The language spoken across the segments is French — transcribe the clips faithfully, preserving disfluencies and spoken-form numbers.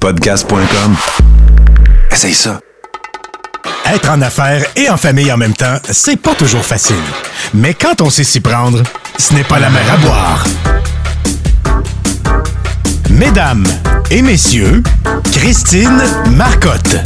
podcast point com. Essaye ça. Être en affaires et en famille en même temps, c'est pas toujours facile. Mais quand on sait s'y prendre, ce n'est pas la mer à boire. Mesdames et messieurs, Christine Marcotte.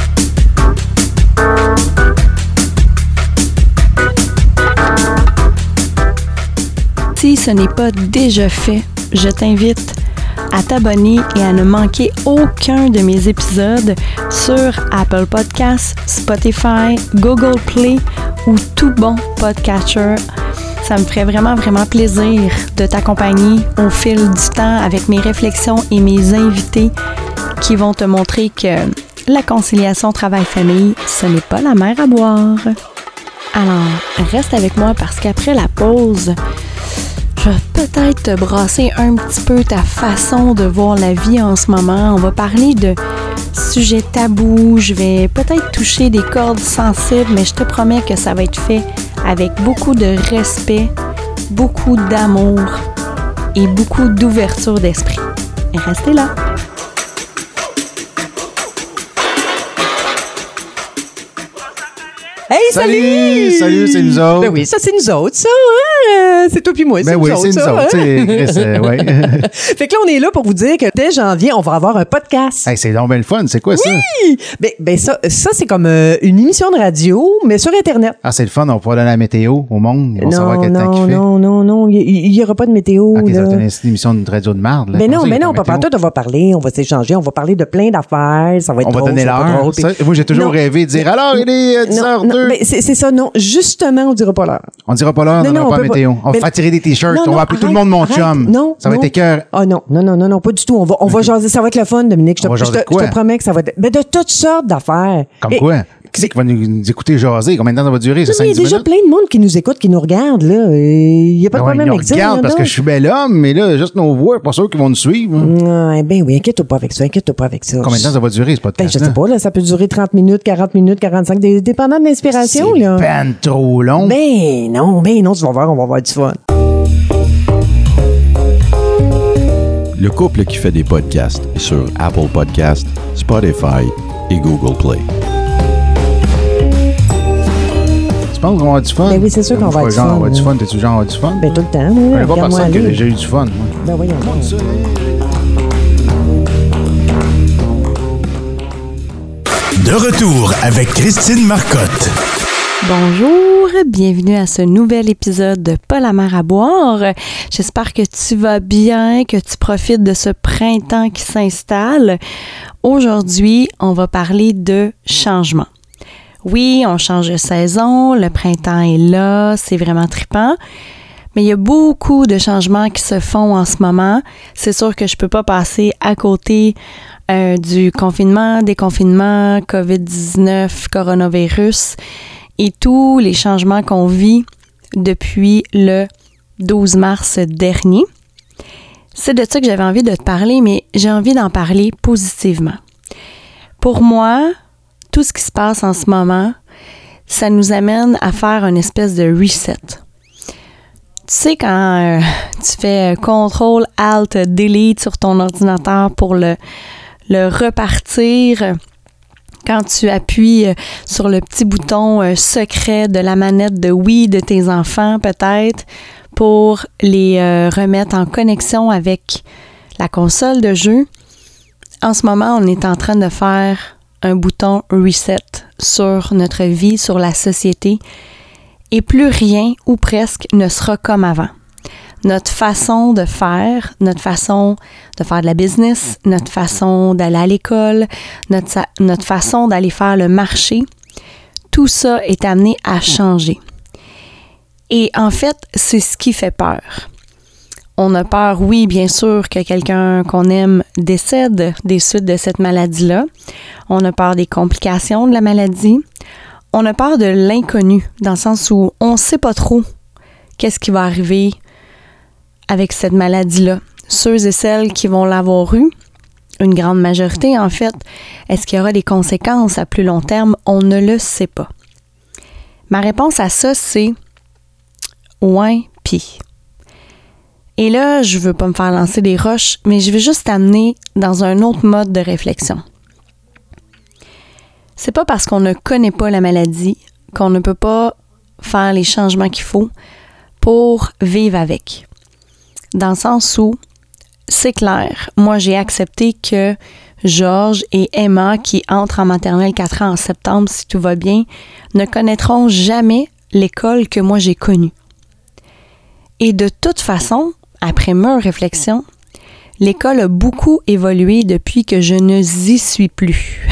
Si ce n'est pas déjà fait, je t'invite à t'abonner et à ne manquer aucun de mes épisodes sur Apple Podcasts, Spotify, Google Play ou tout bon podcatcher. Ça me ferait vraiment, vraiment plaisir de t'accompagner au fil du temps avec mes réflexions et mes invités qui vont te montrer que la conciliation travail-famille, ce n'est pas la mer à boire. Alors, reste avec moi parce qu'après la pause, je vais peut-être te brasser un petit peu ta façon de voir la vie en ce moment. On va parler de sujets tabous. Je vais peut-être toucher des cordes sensibles, mais je te promets que ça va être fait avec beaucoup de respect, beaucoup d'amour et beaucoup d'ouverture d'esprit. Et restez là! Hey, salut! Salut, salut, c'est nous autres. Ben oui, ça, c'est nous autres, ça, hein? C'est toi puis moi, c'est ben nous oui, autres, c'est ça, nous autres, hein? Chris, euh, ouais. Fait que là, on est là pour vous dire que dès janvier, on va avoir un podcast. Hey, c'est donc bien le fun, c'est quoi oui! ça? Ben, ben ça, ça c'est comme euh, une émission de radio, mais sur Internet. Ah, c'est le fun, on va pouvoir donner la météo au monde. Ils vont non, savoir quel temps non, qu'il fait. non, non, non, il n'y aura pas de météo. Ok, là. ça va donner une émission de radio de marde. Là. Ben Comment non, ça, il y mais a non, pas de papa, météo? toi, on va parler, on va s'échanger, on va parler de plein d'affaires, ça va être On va drôle, donner ça va être l'heure. drôle, puis- Ça, moi, j'ai toujours Non. rêvé de dire alors, il est euh, dix heures Non, deux. non, mais c'est c'est ça, non. Justement, on dira pas l'heure. On dira pas l'heure, on Non, dira non, pas on la peut pas. météo. On va Mais- faire tirer des t-shirts, Non, on non, va appeler tout le arrête, monde mon arrête. chum. Non, ça va non. être écœur. Ah non, non, non, non, non, pas du tout. On va, on va jaser, ça va être le fun, Dominique. Je te, On va je jaser te, de quoi? je te promets que ça va être, ben, de toutes sortes d'affaires. Comme Et- quoi? Qui c'est qui va nous, nous écouter jaser? Combien de temps ça va durer? Non, C'est mais il y a cinq dix déjà minutes? plein de monde qui nous écoute, qui nous regarde, là. Il n'y a pas de Ben ouais, problème ils nous avec ça. regardent là, parce non. que je suis bel homme, mais là, juste nos voix, pas sûr qu'ils vont nous suivre. hein. Ouais, ben oui, inquiète-toi pas avec ça, inquiète-toi pas avec ça. Combien de temps ça va durer, ce Ben, podcast? je sais pas, là, ça peut durer trente minutes, quarante minutes, quarante-cinq, dé- dépendant de l'inspiration, là. C'est ben trop long. Ben non, ben non, tu vas voir, on va avoir du fun. Le couple qui fait des podcasts sur Apple Podcasts, Spotify et Google Play. Tu penses qu'on va avoir du fun? Ben oui, c'est sûr qu'on va avoir du genre, fun, On va avoir du là. fun. T'es-tu genre, on va avoir du fun? Ben tout le temps, là. Je connais pas Regarde-moi personne qui a aller. déjà eu du fun. moi. Ben voyons donc. De retour avec Christine Marcotte. Bonjour, bienvenue à ce nouvel épisode de Pas la mer à boire. J'espère que tu vas bien, que tu profites de ce printemps qui s'installe. Aujourd'hui, on va parler de changement. Oui, on change de saison, le printemps est là, c'est vraiment trippant. Mais il y a beaucoup de changements qui se font en ce moment. C'est sûr que je peux pas passer à côté euh, du confinement, déconfinement, covid dix-neuf, coronavirus et tous les changements qu'on vit depuis le douze mars dernier. C'est de ça que j'avais envie de te parler, mais j'ai envie d'en parler positivement. Pour moi, tout ce qui se passe en ce moment, ça nous amène à faire une espèce de reset. Tu sais, quand euh, tu fais contrôle alt delete sur ton ordinateur pour le, le repartir, quand tu appuies sur le petit bouton euh, secret de la manette de Wii de tes enfants, peut-être, pour les euh, remettre en connexion avec la console de jeu, en ce moment, on est en train de faire un bouton reset sur notre vie, sur la société, et plus rien ou presque ne sera comme avant. Notre façon de faire, notre façon de faire de la business, notre façon d'aller à l'école, notre, notre façon d'aller faire le marché, tout ça est amené à changer. Et en fait, c'est ce qui fait peur. On a peur, oui, bien sûr, que quelqu'un qu'on aime décède des suites de cette maladie-là. On a peur des complications de la maladie. On a peur de l'inconnu, dans le sens où on ne sait pas trop qu'est-ce qui va arriver avec cette maladie-là. Ceux et celles qui vont l'avoir eue, une grande majorité en fait, est-ce qu'il y aura des conséquences à plus long terme? On ne le sait pas. Ma réponse à ça, c'est « ouais, pis ». Et là, je veux pas me faire lancer des roches, mais je veux juste t'amener dans un autre mode de réflexion. C'est pas parce qu'on ne connaît pas la maladie qu'on ne peut pas faire les changements qu'il faut pour vivre avec. Dans le sens où, c'est clair, moi j'ai accepté que Georges et Emma, qui entrent en maternelle quatre ans en septembre, si tout va bien, ne connaîtront jamais l'école que moi j'ai connue. Et de toute façon, après mûre réflexion, l'école a beaucoup évolué depuis que je ne y suis plus.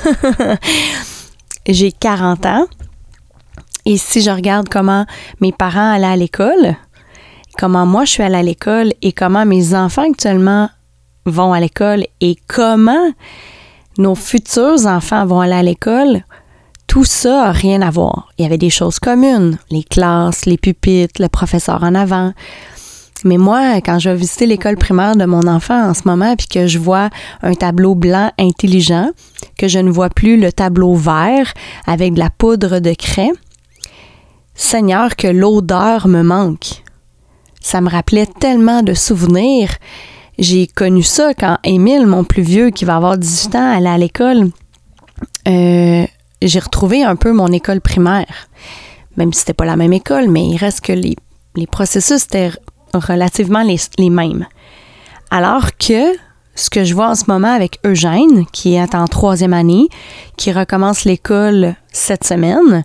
J'ai quarante ans et si je regarde comment mes parents allaient à l'école, comment moi je suis allée à l'école et comment mes enfants actuellement vont à l'école et comment nos futurs enfants vont aller à l'école, tout ça n'a rien à voir. Il y avait des choses communes, les classes, les pupitres, le professeur en avant. Mais moi, quand je vais visiter l'école primaire de mon enfant en ce moment puis que je vois un tableau blanc intelligent, que je ne vois plus le tableau vert avec de la poudre de craie, Seigneur, que l'odeur me manque. Ça me rappelait tellement de souvenirs. J'ai connu ça quand Émile, mon plus vieux, qui va avoir dix-huit ans, allait à l'école. Euh, j'ai retrouvé un peu mon école primaire. Même si c'était pas la même école, mais il reste que les, les processus étaient relativement les, les mêmes. Alors que ce que je vois en ce moment avec Eugène, qui est en troisième année, qui recommence l'école cette semaine,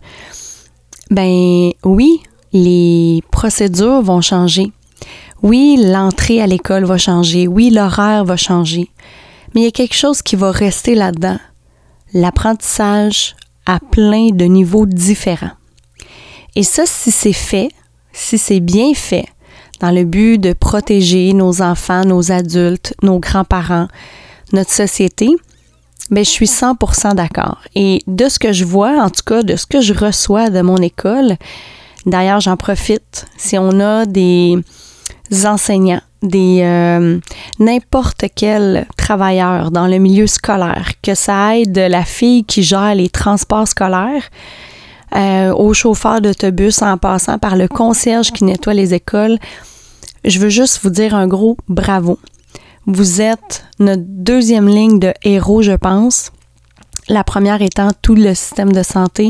ben oui, les procédures vont changer. Oui, l'entrée à l'école va changer. Oui, l'horaire va changer. Mais il y a quelque chose qui va rester là-dedans. L'apprentissage à plein de niveaux différents. Et ça, si c'est fait, si c'est bien fait, dans le but de protéger nos enfants, nos adultes, nos grands-parents, notre société, bien, je suis cent pour cent d'accord. Et de ce que je vois, en tout cas, de ce que je reçois de mon école, d'ailleurs, j'en profite, si on a des enseignants, des euh, n'importe quel travailleur dans le milieu scolaire, que ça aide la fille qui gère les transports scolaires, euh, au chauffeur d'autobus en passant par le concierge qui nettoie les écoles, je veux juste vous dire un gros bravo. Vous êtes notre deuxième ligne de héros, je pense. La première étant tout le système de santé.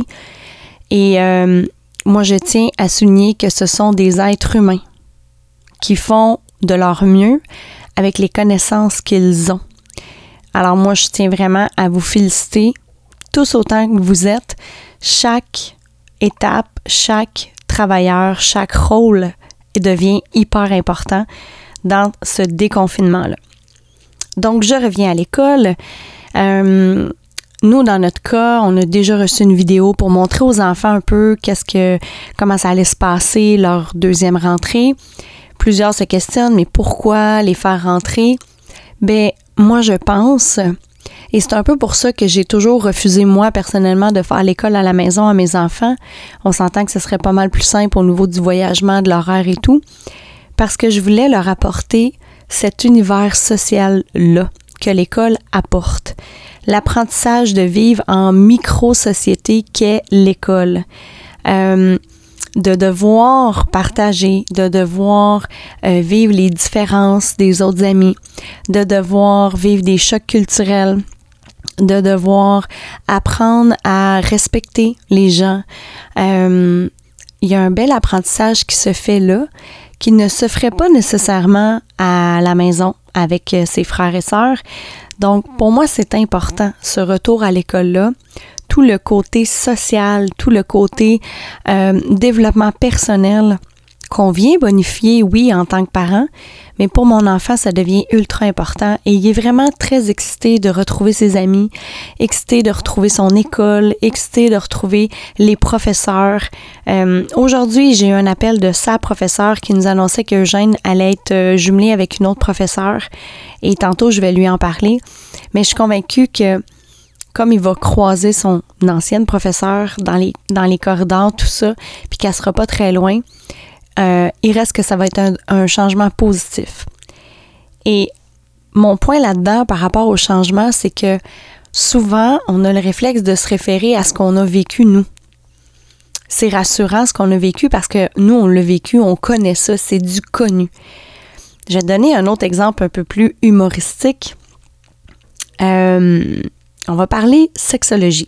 Et euh, moi, je tiens à souligner que ce sont des êtres humains qui font de leur mieux avec les connaissances qu'ils ont. Alors moi, je tiens vraiment à vous féliciter tous autant que vous êtes. Chaque étape, chaque travailleur, chaque rôle devient hyper important dans ce déconfinement-là. Donc, je reviens à l'école. Euh, nous, dans notre cas, on a déjà reçu une vidéo pour montrer aux enfants un peu qu'est-ce que, comment ça allait se passer leur deuxième rentrée. Plusieurs se questionnent, mais pourquoi les faire rentrer? Ben, moi, je pense, et c'est un peu pour ça que j'ai toujours refusé, moi, personnellement, de faire l'école à la maison à mes enfants. On s'entend que ce serait pas mal plus simple au niveau du voyagement, de l'horaire et tout, parce que je voulais leur apporter cet univers social-là que l'école apporte. L'apprentissage de vivre en micro-société qu'est l'école. Euh, de devoir partager, de devoir euh, vivre les différences des autres amis, de devoir vivre des chocs culturels, de devoir apprendre à respecter les gens. Euh, il y a un bel apprentissage qui se fait là, qui ne se ferait pas nécessairement à la maison avec ses frères et sœurs. Donc, pour moi, c'est important, ce retour à l'école-là. Tout le côté social, tout le côté euh, développement personnel qu'on vient bonifier, oui, en tant que parent, mais pour mon enfant, ça devient ultra important et il est vraiment très excité de retrouver ses amis, excité de retrouver son école, excité de retrouver les professeurs. Euh, aujourd'hui, j'ai eu un appel de sa professeure qui nous annonçait qu'Eugène allait être euh, jumelé avec une autre professeure et tantôt, je vais lui en parler, mais je suis convaincue que comme il va croiser son ancienne professeure dans les, dans les corridors, tout ça, puis qu'elle sera pas très loin, euh, il reste que ça va être un, un changement positif. Et mon point là-dedans par rapport au changement, c'est que souvent, on a le réflexe de se référer à ce qu'on a vécu, nous. C'est rassurant ce qu'on a vécu parce que nous, on l'a vécu, on connaît ça, c'est du connu. Je vais te donner un autre exemple un peu plus humoristique. Euh, on va parler sexologie.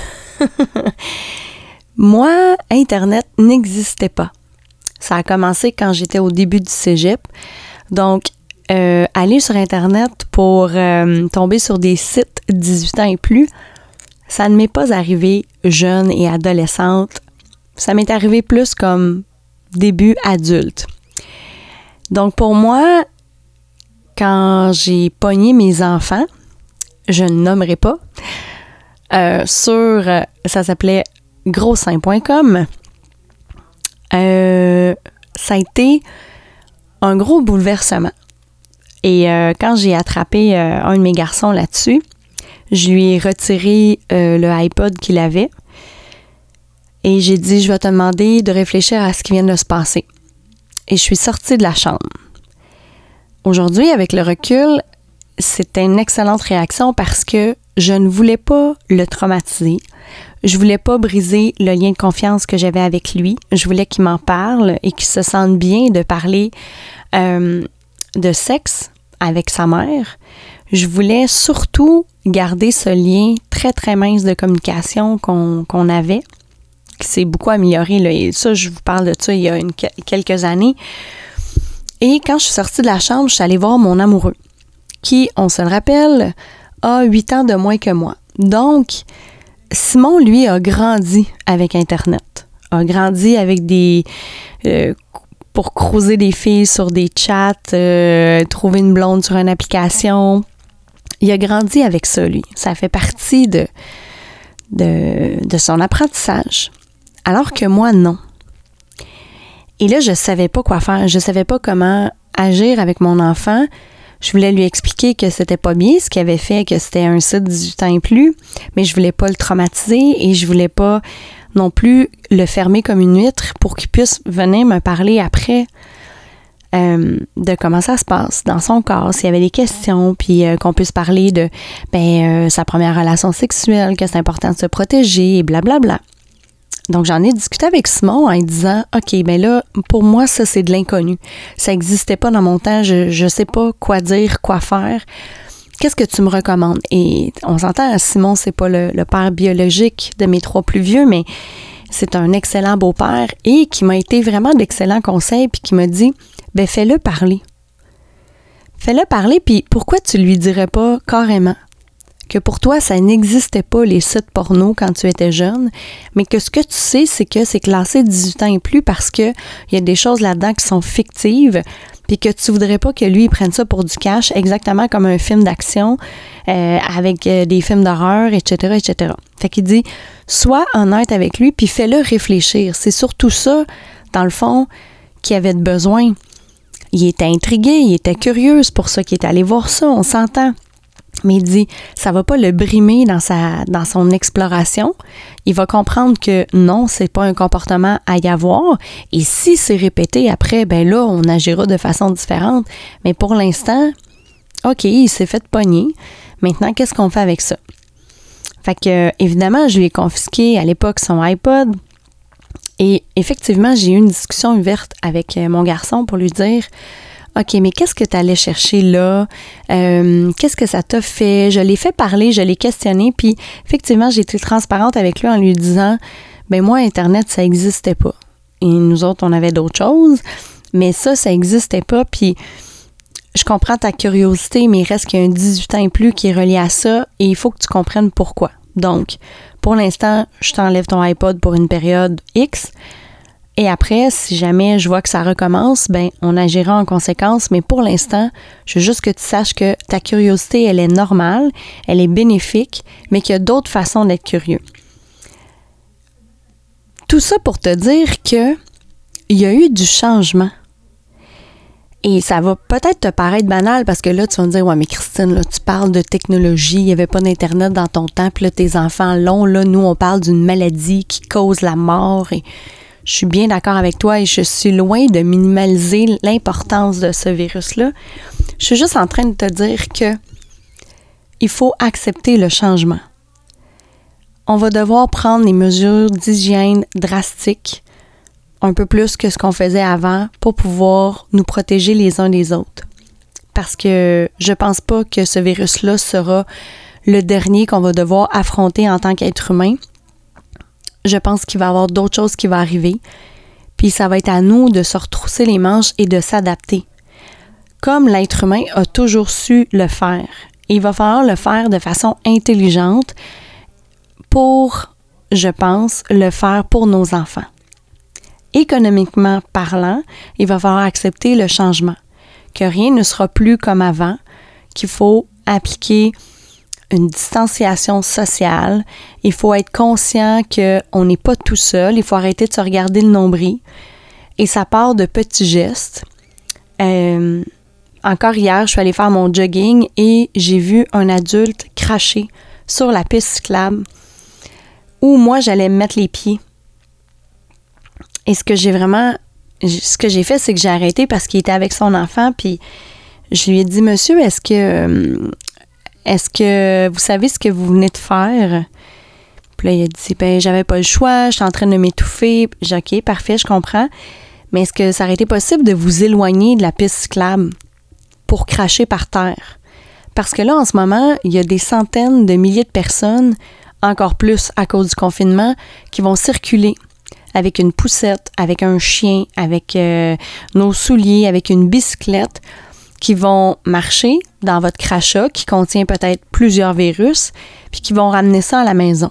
Moi, Internet n'existait pas. Ça a commencé quand j'étais au début du cégep. Donc, euh, aller sur Internet pour euh, tomber sur des sites dix-huit ans et plus, ça ne m'est pas arrivé jeune et adolescente. Ça m'est arrivé plus comme début adulte. Donc, pour moi, quand j'ai pogné mes enfants, je ne nommerai pas, euh, sur, euh, ça s'appelait grossein point com, euh, ça a été un gros bouleversement. Et euh, quand j'ai attrapé euh, un de mes garçons là-dessus, je lui ai retiré euh, le iPod qu'il avait et j'ai dit, je vais te demander de réfléchir à ce qui vient de se passer. Et je suis sortie de la chambre. Aujourd'hui, avec le recul, c'était une excellente réaction parce que je ne voulais pas le traumatiser. Je voulais pas briser le lien de confiance que j'avais avec lui. Je voulais qu'il m'en parle et qu'il se sente bien de parler euh, de sexe avec sa mère. Je voulais surtout garder ce lien très, très mince de communication qu'on, qu'on avait, qui s'est beaucoup amélioré. Là. Et ça, je vous parle de ça il y a une, quelques années. Et quand je suis sortie de la chambre, je suis allée voir mon amoureux, qui, on se le rappelle, a huit ans de moins que moi. Donc, Simon, lui, a grandi avec Internet, a grandi avec des... Euh, pour croiser des filles sur des chats, euh, trouver une blonde sur une application. Il a grandi avec ça, lui. Ça fait partie de, de, de son apprentissage. Alors que moi, non. Et là, je savais pas quoi faire. Je savais pas comment agir avec mon enfant. Je voulais lui expliquer que c'était pas bien ce qu'il avait fait, que c'était un site dix-huit ans et plus, mais je voulais pas le traumatiser et je voulais pas non plus le fermer comme une huître pour qu'il puisse venir me parler après euh, de comment ça se passe dans son corps, s'il y avait des questions, puis euh, qu'on puisse parler de ben, euh, sa première relation sexuelle, que c'est important de se protéger et blablabla. Donc, j'en ai discuté avec Simon en lui disant « OK, ben là, pour moi, ça, c'est de l'inconnu. Ça n'existait pas dans mon temps. Je ne sais pas quoi dire, quoi faire. Qu'est-ce que tu me recommandes? » Et on s'entend, Simon, c'est pas le, le père biologique de mes trois plus vieux, mais c'est un excellent beau-père et qui m'a été vraiment d'excellents conseils puis qui m'a dit « Ben, fais-le parler. Fais-le parler, puis pourquoi tu lui dirais pas carrément que pour toi, ça n'existait pas, les sites porno, quand tu étais jeune, mais que ce que tu sais, c'est que c'est classé dix-huit ans et plus parce qu'il y a des choses là-dedans qui sont fictives, puis que tu voudrais pas que lui, il prenne ça pour du cash, exactement comme un film d'action, euh, avec euh, des films d'horreur, et cetera, et cetera. Fait qu'il dit, sois honnête avec lui, puis fais-le réfléchir. C'est surtout ça, dans le fond, qu'il avait de besoin. Il était intrigué, il était curieux, c'est pour ça qu'il est allé voir ça, on s'entend. Mais il dit, ça va pas le brimer dans sa dans son exploration. Il va comprendre que non, c'est pas un comportement à y avoir. Et si c'est répété après, ben là, on agira de façon différente. Mais pour l'instant, OK, il s'est fait pogner. Maintenant, qu'est-ce qu'on fait avec ça? Fait que, évidemment, je lui ai confisqué à l'époque son iPod. Et effectivement, j'ai eu une discussion ouverte avec mon garçon pour lui dire, OK, mais qu'est-ce que tu allais chercher là? Euh, qu'est-ce que ça t'a fait? Je l'ai fait parler, je l'ai questionné, puis effectivement, j'ai été transparente avec lui en lui disant, ben moi, Internet, ça n'existait pas. Et nous autres, on avait d'autres choses, mais ça, ça n'existait pas, puis je comprends ta curiosité, mais il reste qu'il y a un dix-huit ans et plus qui est relié à ça, et il faut que tu comprennes pourquoi. Donc, pour l'instant, je t'enlève ton iPod pour une période X, et après, si jamais je vois que ça recommence, ben on agira en conséquence. Mais pour l'instant, je veux juste que tu saches que ta curiosité, elle est normale, elle est bénéfique, mais qu'il y a d'autres façons d'être curieux. Tout ça pour te dire que il y a eu du changement. Et ça va peut-être te paraître banal parce que là, tu vas me dire, ouais, mais Christine, là, tu parles de technologie, il n'y avait pas d'Internet dans ton temps, puis là, tes enfants l'ont, là, nous, on parle d'une maladie qui cause la mort et... Je suis bien d'accord avec toi et je suis loin de minimaliser l'importance de ce virus-là. Je suis juste en train de te dire que il faut accepter le changement. On va devoir prendre des mesures d'hygiène drastiques, un peu plus que ce qu'on faisait avant, pour pouvoir nous protéger les uns des autres. parce que je pense pas que ce virus-là sera le dernier qu'on va devoir affronter en tant qu'être humain. Je pense qu'il va y avoir d'autres choses qui vont arriver. Puis ça va être à nous de se retrousser les manches et de s'adapter. Comme l'être humain a toujours su le faire. Et il va falloir le faire de façon intelligente pour, je pense, le faire pour nos enfants. Économiquement parlant, il va falloir accepter le changement. Que rien ne sera plus comme avant, qu'il faut appliquer une distanciation sociale. Il faut être conscient qu'on n'est pas tout seul. Il faut arrêter de se regarder le nombril. Et ça part de petits gestes. Euh, encore hier, je suis allée faire mon jogging et j'ai vu un adulte cracher sur la piste cyclable où moi, j'allais me mettre les pieds. Et ce que j'ai vraiment... Ce que j'ai fait, c'est que j'ai arrêté parce qu'il était avec son enfant, puis je lui ai dit « Monsieur, est-ce que... Est-ce que vous savez ce que vous venez de faire? » Puis là, il a dit, ben, j'avais pas le choix, je suis en train de m'étouffer. J'ai dit, OK, parfait, je comprends. Mais est-ce que ça aurait été possible de vous éloigner de la piste cyclable pour cracher par terre? Parce que là, en ce moment, il y a des centaines de milliers de personnes, encore plus à cause du confinement, qui vont circuler avec une poussette, avec un chien, avec euh, nos souliers, avec une bicyclette, qui vont marcher dans votre crachat qui contient peut-être plusieurs virus, puis qui vont ramener ça à la maison.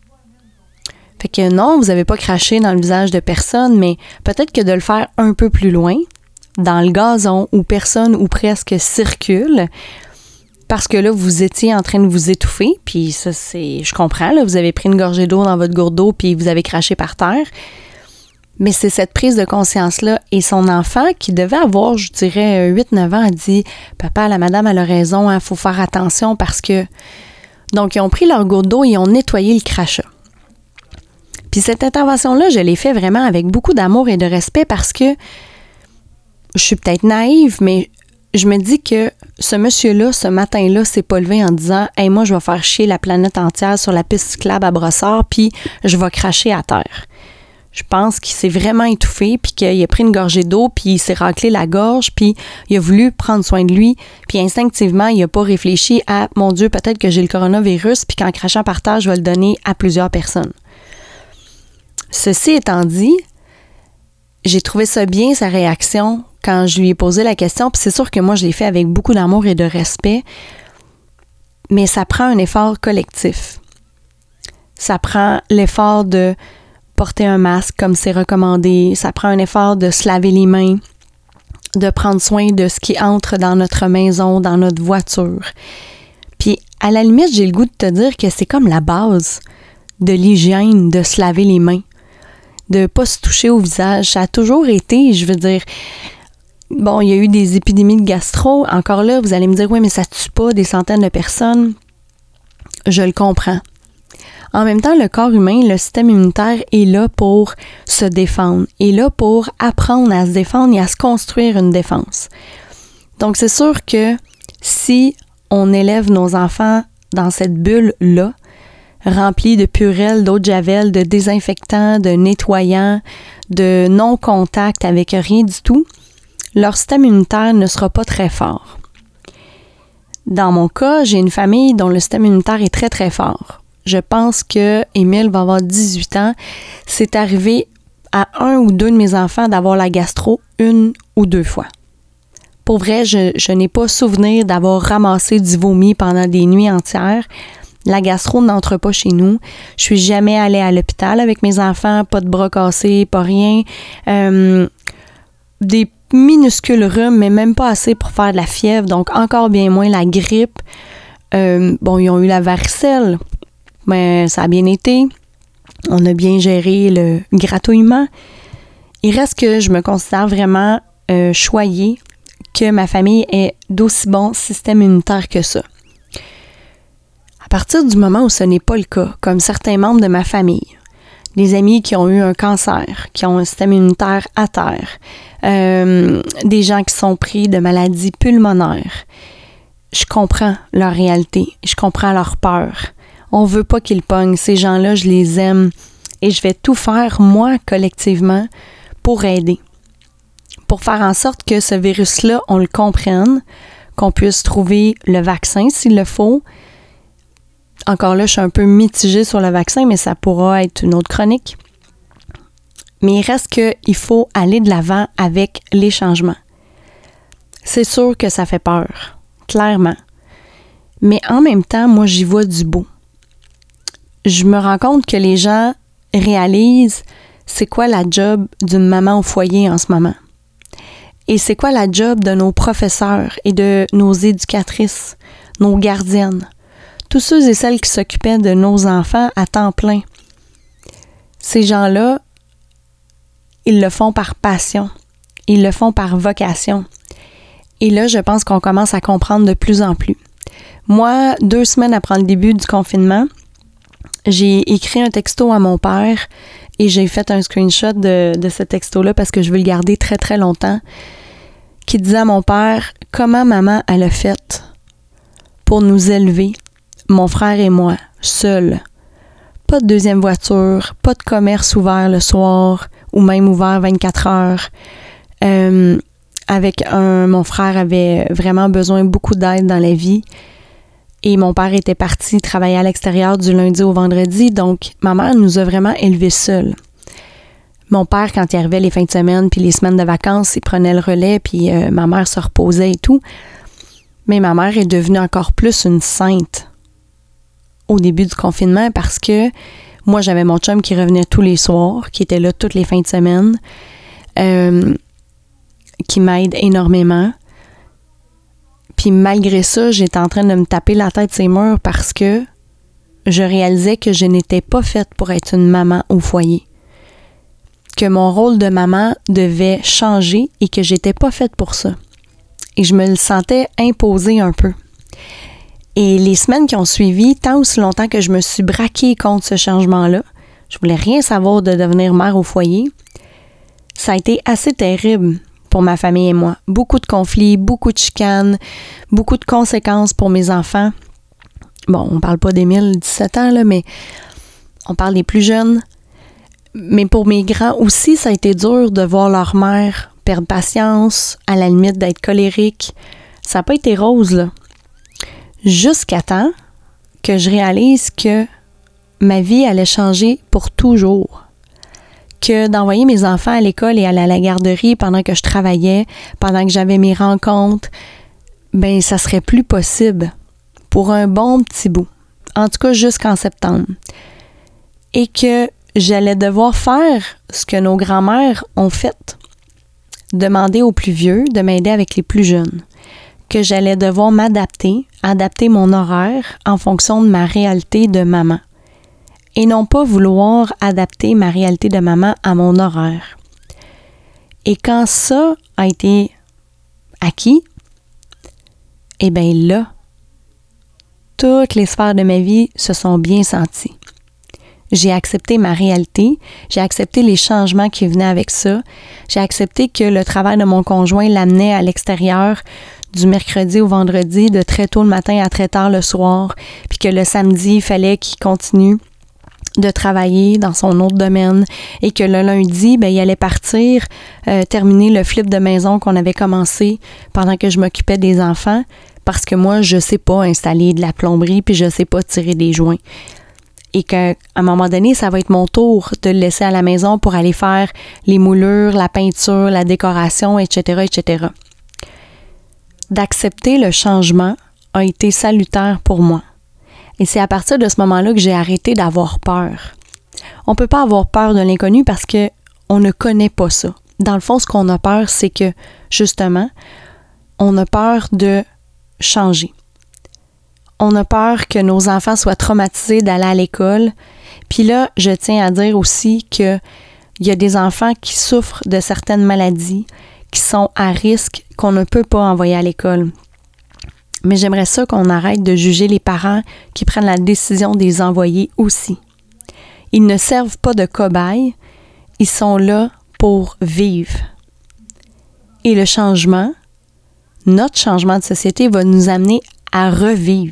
Fait que non, vous n'avez pas craché dans le visage de personne, mais peut-être que de le faire un peu plus loin, dans le gazon où personne ou presque circule, parce que là, vous étiez en train de vous étouffer, puis ça, c'est, je comprends, là, vous avez pris une gorgée d'eau dans votre gourde d'eau, puis vous avez craché par terre. Mais c'est cette prise de conscience-là. Et son enfant, qui devait avoir, je dirais, huit neuf ans, a dit « Papa, la madame, elle a raison, il hein, faut faire attention parce que... » Donc, ils ont pris leur gourde d'eau et ils ont nettoyé le crachat. Puis cette intervention-là, je l'ai fait vraiment avec beaucoup d'amour et de respect parce que je suis peut-être naïve, mais je me dis que ce monsieur-là, ce matin-là, s'est pas levé en disant « Hey, moi, je vais faire chier la planète entière sur la piste cyclable à Brossard, puis je vais cracher à terre. » Je pense qu'il s'est vraiment étouffé, puis qu'il a pris une gorgée d'eau, puis il s'est raclé la gorge, puis il a voulu prendre soin de lui, puis instinctivement, il n'a pas réfléchi à « Mon Dieu, peut-être que j'ai le coronavirus, puis qu'en crachant par terre, je vais le donner à plusieurs personnes. » Ceci étant dit, j'ai trouvé ça bien, sa réaction, quand je lui ai posé la question, puis c'est sûr que moi, je l'ai fait avec beaucoup d'amour et de respect, mais ça prend un effort collectif. Ça prend l'effort de porter un masque comme c'est recommandé. Ça prend un effort de se laver les mains, de prendre soin de ce qui entre dans notre maison, dans notre voiture. Puis, à la limite, j'ai le goût de te dire que c'est comme la base de l'hygiène, de se laver les mains, de ne pas se toucher au visage. Ça a toujours été, je veux dire... Bon, il y a eu des épidémies de gastro. Encore là, vous allez me dire, oui, mais ça ne tue pas des centaines de personnes. Je le comprends. En même temps, le corps humain, le système immunitaire est là pour se défendre, est là pour apprendre à se défendre et à se construire une défense. Donc, c'est sûr que si on élève nos enfants dans cette bulle-là, remplie de purelles, d'eau de javel, de désinfectants, de nettoyants, de non-contact avec rien du tout, leur système immunitaire ne sera pas très fort. Dans mon cas, j'ai une famille dont le système immunitaire est très, très fort. Je pense que Émile va avoir dix-huit ans. C'est arrivé à un ou deux de mes enfants d'avoir la gastro une ou deux fois. Pour vrai, je, je n'ai pas souvenir d'avoir ramassé du vomi pendant des nuits entières. La gastro n'entre pas chez nous. Je suis jamais allée à l'hôpital avec mes enfants, pas de bras cassés, pas rien. Euh, des minuscules rhumes, mais même pas assez pour faire de la fièvre, donc encore bien moins la grippe. Euh, bon, ils ont eu la varicelle, mais ça a bien été. On a bien géré le gratouillement. Il reste que je me considère vraiment euh, choyée que ma famille ait d'aussi bon système immunitaire que ça. À partir du moment où ce n'est pas le cas, comme certains membres de ma famille, des amis qui ont eu un cancer, qui ont un système immunitaire à terre, euh, des gens qui sont pris de maladies pulmonaires, je comprends leur réalité, je comprends leur peur. On veut pas qu'ils pognent. Ces gens-là, je les aime et je vais tout faire, moi, collectivement, pour aider. Pour faire en sorte que ce virus-là, on le comprenne, qu'on puisse trouver le vaccin s'il le faut. Encore là, je suis un peu mitigée sur le vaccin, mais ça pourra être une autre chronique. Mais il reste qu'il faut aller de l'avant avec les changements. C'est sûr que ça fait peur, clairement. Mais en même temps, moi, j'y vois du beau. Je me rends compte que les gens réalisent c'est quoi la job d'une maman au foyer en ce moment. Et c'est quoi la job de nos professeurs et de nos éducatrices, nos gardiennes, tous ceux et celles qui s'occupaient de nos enfants à temps plein. Ces gens-là, ils le font par passion, ils le font par vocation. Et là, je pense qu'on commence à comprendre de plus en plus. Moi, deux semaines après le début du confinement, j'ai écrit un texto à mon père et j'ai fait un screenshot de, de ce texto-là parce que je veux le garder très, très longtemps, qui disait à mon père « Comment maman, elle a fait pour nous élever, mon frère et moi, seuls. Pas de deuxième voiture, pas de commerce ouvert le soir ou même ouvert vingt-quatre heures. Euh, avec un, mon frère avait vraiment besoin beaucoup d'aide dans la vie. Et mon père était parti travailler à l'extérieur du lundi au vendredi, donc ma mère nous a vraiment élevés seuls. Mon père, quand il arrivait les fins de semaine puis les semaines de vacances, il prenait le relais puis euh, ma mère se reposait et tout. Mais ma mère est devenue encore plus une sainte au début du confinement parce que moi, j'avais mon chum qui revenait tous les soirs, qui était là toutes les fins de semaine, euh, qui m'aide énormément. Puis malgré ça, j'étais en train de me taper la tête ces murs parce que je réalisais que je n'étais pas faite pour être une maman au foyer. Que mon rôle de maman devait changer et que j'étais pas faite pour ça. Et je me le sentais imposer un peu. Et les semaines qui ont suivi, tant aussi longtemps que je me suis braquée contre ce changement-là, je voulais rien savoir de devenir mère au foyer, ça a été assez terrible pour ma famille et moi. Beaucoup de conflits, beaucoup de chicanes, beaucoup de conséquences pour mes enfants. Bon, on parle pas d'Émile, dix-sept ans, là, mais on parle des plus jeunes. Mais pour mes grands aussi, ça a été dur de voir leur mère perdre patience, à la limite d'être colérique. Ça n'a pas été rose, là. Jusqu'à temps que je réalise que ma vie allait changer pour toujours. Que d'envoyer mes enfants à l'école et aller à la garderie pendant que je travaillais, pendant que j'avais mes rencontres, ben ça serait plus possible pour un bon petit bout. En tout cas, jusqu'en septembre. Et que j'allais devoir faire ce que nos grands-mères ont fait. Demander aux plus vieux de m'aider avec les plus jeunes. Que j'allais devoir m'adapter, adapter mon horaire en fonction de ma réalité de maman. Et non pas vouloir adapter ma réalité de maman à mon horaire. Et quand ça a été acquis, eh bien là, toutes les sphères de ma vie se sont bien senties. J'ai accepté ma réalité, j'ai accepté les changements qui venaient avec ça, j'ai accepté que le travail de mon conjoint l'amenait à l'extérieur du mercredi au vendredi, de très tôt le matin à très tard le soir, puis que le samedi, il fallait qu'il continue de travailler dans son autre domaine et que le lundi, ben, il allait partir, euh, terminer le flip de maison qu'on avait commencé pendant que je m'occupais des enfants parce que moi, je sais pas installer de la plomberie puis je sais pas tirer des joints. Et qu'à un moment donné, ça va être mon tour de le laisser à la maison pour aller faire les moulures, la peinture, la décoration, et cetera, et cetera. D'accepter le changement a été salutaire pour moi. Et c'est à partir de ce moment-là que j'ai arrêté d'avoir peur. On ne peut pas avoir peur de l'inconnu parce que on ne connaît pas ça. Dans le fond, ce qu'on a peur, c'est que, justement, on a peur de changer. On a peur que nos enfants soient traumatisés d'aller à l'école. Puis là, je tiens à dire aussi qu'il y a des enfants qui souffrent de certaines maladies, qui sont à risque, qu'on ne peut pas envoyer à l'école. Mais j'aimerais ça qu'on arrête de juger les parents qui prennent la décision de les envoyer aussi. Ils ne servent pas de cobayes, ils sont là pour vivre. Et le changement, notre changement de société va nous amener à revivre.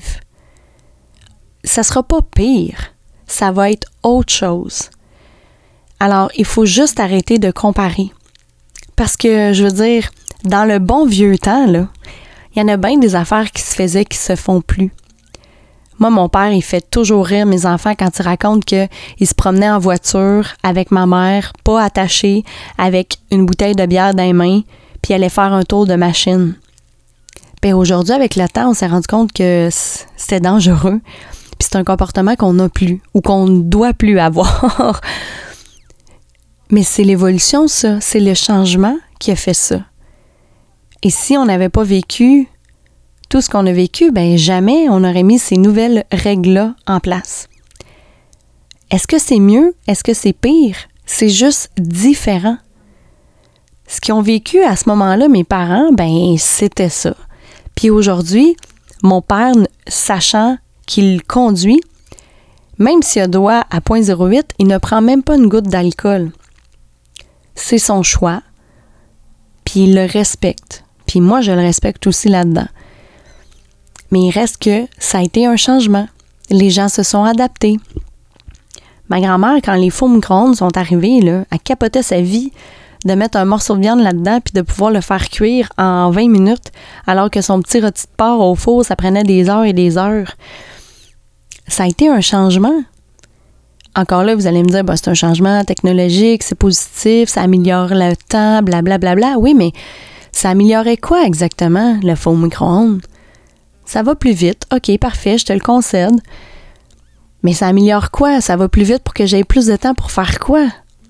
Ça sera pas pire, ça va être autre chose. Alors, il faut juste arrêter de comparer. Parce que, je veux dire, dans le bon vieux temps, là, il Il y en a bien des affaires qui se faisaient qui se font plus. Moi, mon père, il fait toujours rire mes enfants quand il raconte qu'il se promenait en voiture avec ma mère, pas attaché, avec une bouteille de bière dans les mains, puis il allait faire un tour de machine. Puis aujourd'hui, avec le temps, on s'est rendu compte que c'était dangereux. Puis c'est un comportement qu'on n'a plus ou qu'on ne doit plus avoir. Mais c'est l'évolution, ça. C'est le changement qui a fait ça. Et si on n'avait pas vécu tout ce qu'on a vécu, ben jamais on aurait mis ces nouvelles règles-là en place. Est-ce que c'est mieux? Est-ce que c'est pire? C'est juste différent. Ce qu'ils ont vécu à ce moment-là, mes parents, ben c'était ça. Puis aujourd'hui, mon père, sachant qu'il conduit, même s'il a doigt à zéro virgule zéro huit, il ne prend même pas une goutte d'alcool. C'est son choix, puis il le respecte. Puis moi, je le respecte aussi là-dedans. Mais il reste que ça a été un changement. Les gens se sont adaptés. Ma grand-mère, quand les fours micro-ondes sont arrivés, là, elle capotait sa vie de mettre un morceau de viande là-dedans puis de pouvoir le faire cuire en vingt minutes, alors que son petit rôti de porc au four, ça prenait des heures et des heures. Ça a été un changement. Encore là, vous allez me dire, ben, c'est un changement technologique, c'est positif, ça améliore le temps, blablabla. Bla, bla, bla. Oui, mais ça améliorait quoi exactement, le four micro-ondes? Ça va plus vite. OK, parfait, je te le concède. Mais ça améliore quoi? Ça va plus vite pour que j'aie plus de temps pour faire quoi?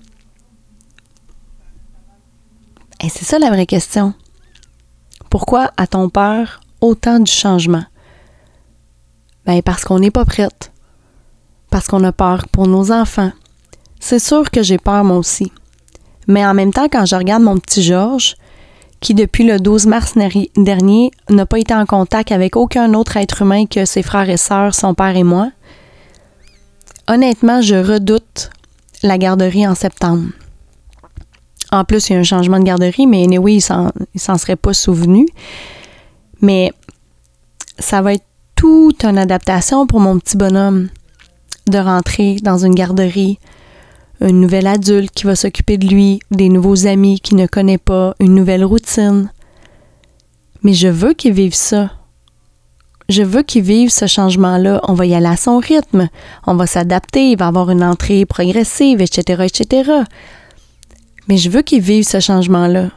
Et c'est ça la vraie question. Pourquoi a-t-on peur autant du changement? Ben parce qu'on n'est pas prête. Parce qu'on a peur pour nos enfants. C'est sûr que j'ai peur moi aussi. Mais en même temps, quand je regarde mon petit Georges, qui depuis le douze mars dernier n'a pas été en contact avec aucun autre être humain que ses frères et sœurs, son père et moi, honnêtement, je redoute la garderie en septembre. En plus, il y a un changement de garderie, mais anyway, il s'en, il s'en serait pas souvenu. Mais ça va être toute une adaptation pour mon petit bonhomme de rentrer dans une garderie, une nouvelle adulte qui va s'occuper de lui, des nouveaux amis qu'il ne connaît pas, une nouvelle routine. Mais je veux qu'il vive ça. Je veux qu'il vive ce changement-là. On va y aller à son rythme. On va s'adapter. Il va avoir une entrée progressive, et cetera, et cetera. Mais je veux qu'il vive ce changement-là.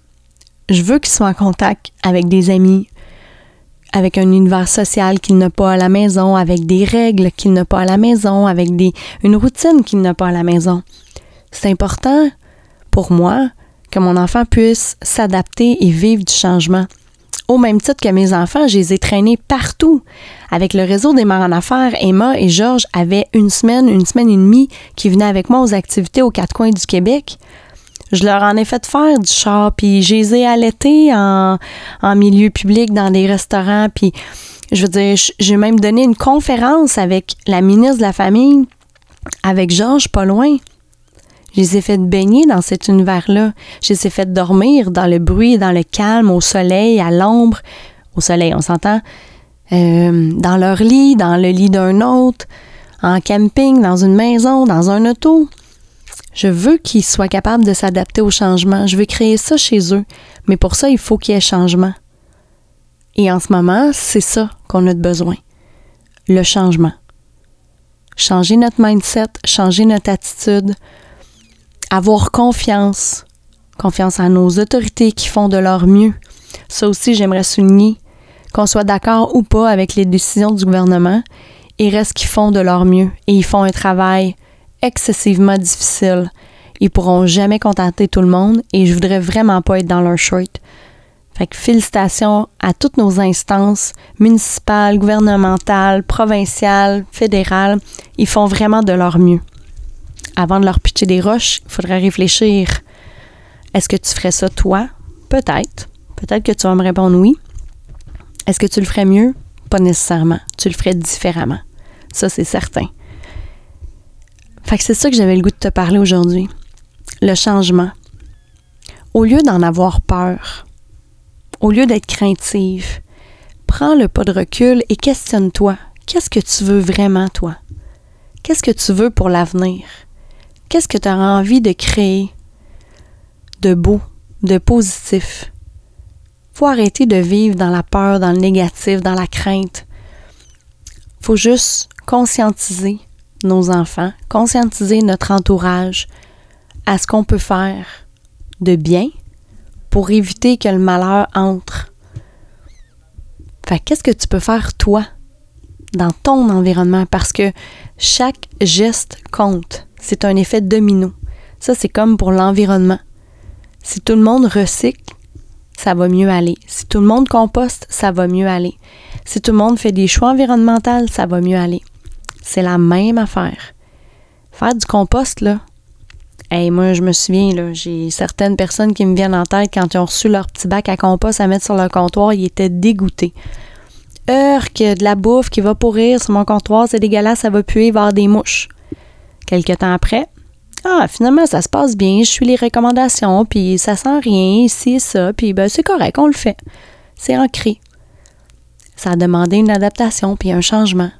Je veux qu'il soit en contact avec des amis, avec un univers social qu'il n'a pas à la maison, avec des règles qu'il n'a pas à la maison, avec des, une routine qu'il n'a pas à la maison. C'est important pour moi que mon enfant puisse s'adapter et vivre du changement. Au même titre que mes enfants, je les ai traînés partout. Avec le réseau des mères en affaires, Emma et Georges avaient une semaine, une semaine et demie qui venaient avec moi aux activités aux quatre coins du Québec. Je leur en ai fait faire du char, puis je les ai allaités en, en milieu public dans des restaurants, puis je veux dire, j'ai même donné une conférence avec la ministre de la Famille, avec Georges, pas loin. Je les ai fait baigner dans cet univers-là. Je les ai fait dormir dans le bruit, dans le calme, au soleil, à l'ombre. Au soleil, on s'entend. Euh, dans leur lit, dans le lit d'un autre, en camping, dans une maison, dans un auto. Je veux qu'ils soient capables de s'adapter au changement. Je veux créer ça chez eux. Mais pour ça, il faut qu'il y ait changement. Et en ce moment, c'est ça qu'on a de besoin. Le changement. Changer notre mindset, changer notre attitude, avoir confiance. Confiance en nos autorités qui font de leur mieux. Ça aussi, j'aimerais souligner, qu'on soit d'accord ou pas avec les décisions du gouvernement, il reste qu'ils font de leur mieux. Et ils font un travail excessivement difficile. Ils pourront jamais contenter tout le monde et je voudrais vraiment pas être dans leur short. Fait que félicitations à toutes nos instances municipales, gouvernementales, provinciales, fédérales. Ils font vraiment de leur mieux. Avant de leur pitcher des roches, il faudrait réfléchir. Est-ce que tu ferais ça toi? Peut-être. Peut-être que tu vas me répondre oui. Est-ce que tu le ferais mieux? Pas nécessairement. Tu le ferais différemment. Ça, c'est certain. Fait que c'est ça que j'avais le goût de te parler aujourd'hui. Le changement. Au lieu d'en avoir peur, au lieu d'être craintive, prends le pas de recul et questionne-toi. Qu'est-ce que tu veux vraiment, toi? Qu'est-ce que tu veux pour l'avenir? Qu'est-ce que tu as envie de créer de beau, de positif? faut arrêter de vivre dans la peur, dans le négatif, dans la crainte. Il faut juste conscientiser nos enfants, conscientiser notre entourage à ce qu'on peut faire de bien pour éviter que le malheur entre. Fait qu'est-ce que tu peux faire toi dans ton environnement? Parce que chaque geste compte. C'est un effet domino. Ça, c'est comme pour l'environnement. Si tout le monde recycle, ça va mieux aller. Si tout le monde composte, ça va mieux aller. Si tout le monde fait des choix environnementaux, ça va mieux aller. C'est la même affaire. Faire du compost, là, hey, moi, je me souviens, là, j'ai certaines personnes qui me viennent en tête quand ils ont reçu leur petit bac à compost à mettre sur leur comptoir, ils étaient dégoûtés. Heure que de la bouffe qui va pourrir sur mon comptoir, c'est dégueulasse, ça va puer, il va y avoir des mouches. Quelque temps après, ah, finalement, ça se passe bien, je suis les recommandations, puis ça sent rien, ici, ça, puis ben, c'est correct, on le fait. C'est ancré. Ça a demandé une adaptation, puis un changement.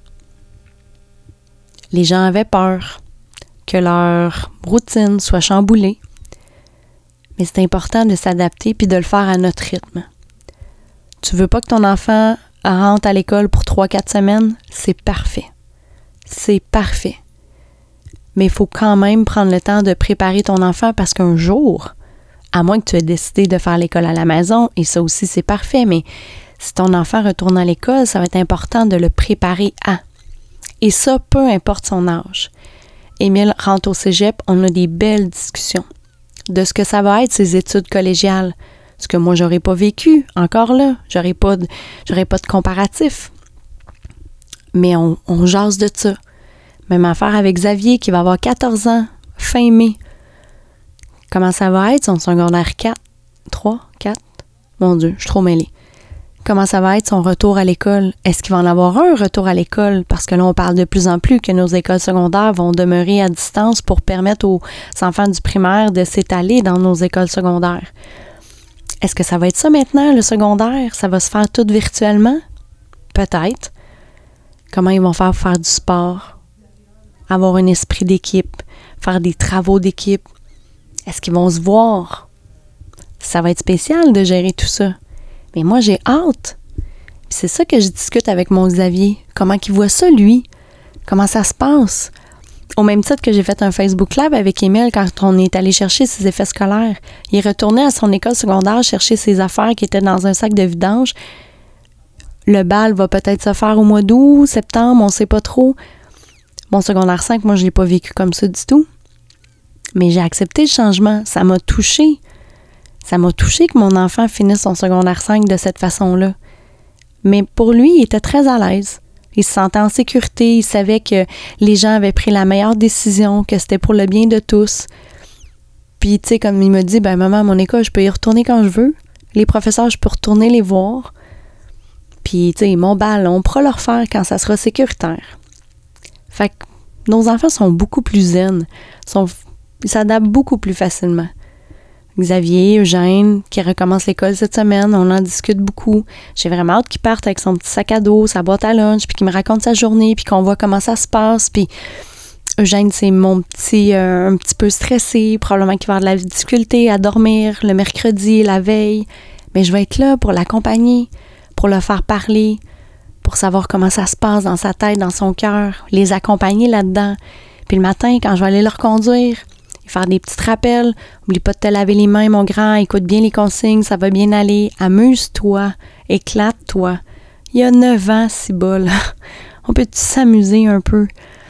Les gens avaient peur que leur routine soit chamboulée, mais c'est important de s'adapter puis de le faire à notre rythme. Tu veux pas que ton enfant rentre à l'école pour trois quatre semaines? C'est parfait. C'est parfait. Mais il faut quand même prendre le temps de préparer ton enfant parce qu'un jour, à moins que tu aies décidé de faire l'école à la maison, et ça aussi c'est parfait, mais si ton enfant retourne à l'école, ça va être important de le préparer à. Et ça, peu importe son âge. Émile rentre au cégep, on a des belles discussions de ce que ça va être ses études collégiales. Ce que moi, j'aurais pas vécu, encore là. J'aurais pas de, j'aurais pas de comparatif. Mais on, on jase de ça. Même affaire avec Xavier, qui va avoir quatorze ans, fin mai. Comment ça va être son secondaire quatre, trois, quatre? Mon Dieu, je suis trop mêlée. Comment ça va être son retour à l'école? Est-ce qu'il va en avoir un retour à l'école? Parce que là, on parle de plus en plus que nos écoles secondaires vont demeurer à distance pour permettre aux enfants du primaire de s'étaler dans nos écoles secondaires. Est-ce que ça va être ça maintenant, le secondaire? Ça va se faire tout virtuellement? Peut-être. Comment ils vont faire pour faire du sport? Avoir un esprit d'équipe? Faire des travaux d'équipe? Est-ce qu'ils vont se voir? Ça va être spécial de gérer tout ça. Mais moi, j'ai hâte. Puis c'est ça que je discute avec mon Xavier. Comment qu'il voit ça, lui? Comment ça se passe? Au même titre que j'ai fait un Facebook Live avec Émile quand on est allé chercher ses effets scolaires. Il est retourné à son école secondaire chercher ses affaires qui étaient dans un sac de vidange. Le bal va peut-être se faire au mois d'août, septembre, on ne sait pas trop. Mon secondaire cinq, moi, je ne l'ai pas vécu comme ça du tout. Mais j'ai accepté le changement. Ça m'a touchée. Ça m'a touchée que mon enfant finisse son secondaire cinq de cette façon-là. Mais pour lui, il était très à l'aise. Il se sentait en sécurité. Il savait que les gens avaient pris la meilleure décision, que c'était pour le bien de tous. Puis, tu sais, comme il me dit, ben maman, à mon école, je peux y retourner quand je veux. Les professeurs, je peux retourner les voir. Puis, tu sais, mon bal, on pourra le refaire quand ça sera sécuritaire. Fait que nos enfants sont beaucoup plus zen. Sont, ils s'adaptent beaucoup plus facilement. Xavier, Eugène, qui recommence l'école cette semaine, on en discute beaucoup. J'ai vraiment hâte qu'il parte avec son petit sac à dos, sa boîte à lunch, puis qu'il me raconte sa journée, puis qu'on voit comment ça se passe. Puis Eugène, c'est mon petit, euh, un petit peu stressé, probablement qu'il va avoir de la difficulté à dormir le mercredi, la veille. Mais je vais être là pour l'accompagner, pour le faire parler, pour savoir comment ça se passe dans sa tête, dans son cœur, les accompagner là-dedans. Puis le matin, quand je vais aller le reconduire, faire des petits rappels. Oublie pas de te laver les mains, mon grand. Écoute bien les consignes, ça va bien aller. Amuse-toi. Éclate-toi. Il y a neuf ans, si bas, là. On peut s'amuser un peu.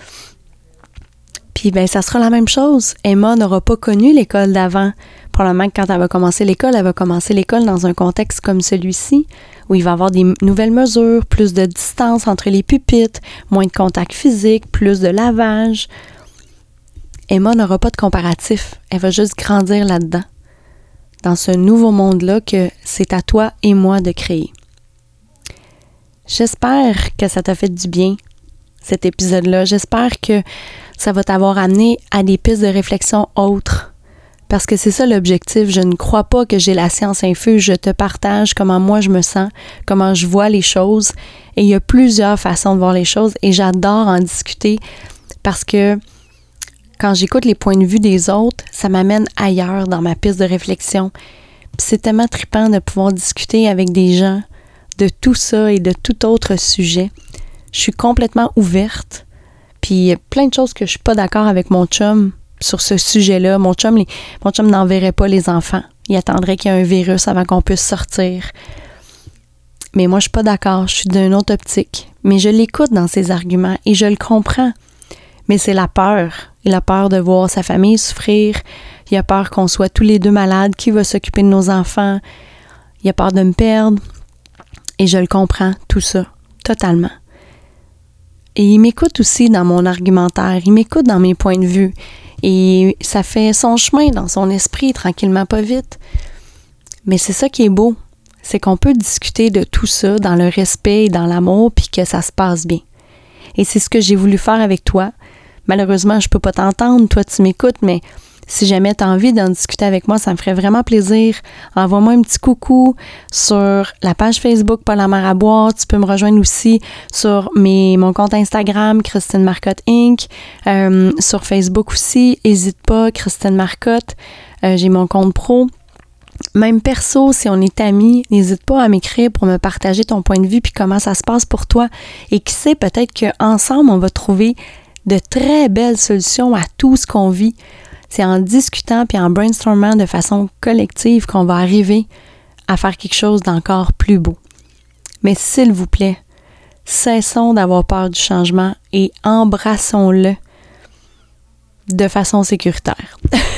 Puis, ben, ça sera la même chose. Emma n'aura pas connu l'école d'avant. Probablement que quand elle va commencer l'école, elle va commencer l'école dans un contexte comme celui-ci, où il va y avoir des nouvelles mesures, plus de distance entre les pupitres, moins de contact physique, plus de lavage. Emma n'aura pas de comparatif. Elle va juste grandir là-dedans, dans ce nouveau monde-là que c'est à toi et moi de créer. J'espère que ça t'a fait du bien, cet épisode-là. J'espère que ça va t'avoir amené à des pistes de réflexion autres. Parce que c'est ça l'objectif. Je ne crois pas que j'ai la science infuse. Je te partage comment moi je me sens, comment je vois les choses. Et il y a plusieurs façons de voir les choses et j'adore en discuter parce que quand j'écoute les points de vue des autres, ça m'amène ailleurs dans ma piste de réflexion. Puis c'est tellement trippant de pouvoir discuter avec des gens de tout ça et de tout autre sujet. Je suis complètement ouverte. Puis il y a plein de choses que je suis pas d'accord avec mon chum sur ce sujet-là. Mon chum, les, mon chum n'enverrait pas les enfants. Il attendrait qu'il y ait un virus avant qu'on puisse sortir. Mais moi, je suis pas d'accord. Je suis d'une autre optique. Mais je l'écoute dans ses arguments et je le comprends. Mais c'est la peur. Il a peur de voir sa famille souffrir. Il a peur qu'on soit tous les deux malades. Qui va s'occuper de nos enfants? Il a peur de me perdre. Et je le comprends, tout ça, totalement. Et il m'écoute aussi dans mon argumentaire. Il m'écoute dans mes points de vue. Et ça fait son chemin dans son esprit, tranquillement, pas vite. Mais c'est ça qui est beau. C'est qu'on peut discuter de tout ça dans le respect et dans l'amour, puis que ça se passe bien. Et c'est ce que j'ai voulu faire avec toi. Malheureusement, je peux pas t'entendre, toi tu m'écoutes, mais si jamais tu as envie d'en discuter avec moi, ça me ferait vraiment plaisir. Envoie-moi un petit coucou sur la page Facebook Pas la mer à boire. Tu peux me rejoindre aussi sur mes, mon compte Instagram, Christine Marcotte Incorporée. Euh, sur Facebook aussi, n'hésite pas, Christine Marcotte. Euh, j'ai mon compte pro. Même perso, si on est amis, n'hésite pas à m'écrire pour me partager ton point de vue puis comment ça se passe pour toi. Et qui sait, peut-être qu'ensemble, on va trouver de très belles solutions à tout ce qu'on vit. C'est en discutant puis en brainstormant de façon collective qu'on va arriver à faire quelque chose d'encore plus beau. Mais s'il vous plaît, cessons d'avoir peur du changement et embrassons-le de façon sécuritaire.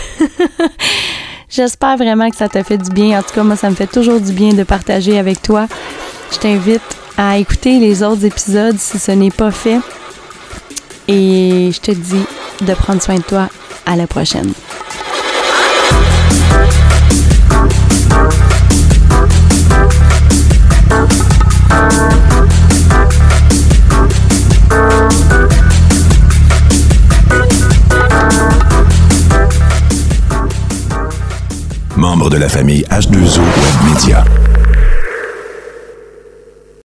J'espère vraiment que ça t'a fait du bien. En tout cas, moi, ça me fait toujours du bien de partager avec toi. Je t'invite à écouter les autres épisodes si ce n'est pas fait. Et je te dis de prendre soin de toi. À la prochaine. Membre de la famille H deux O Web Media.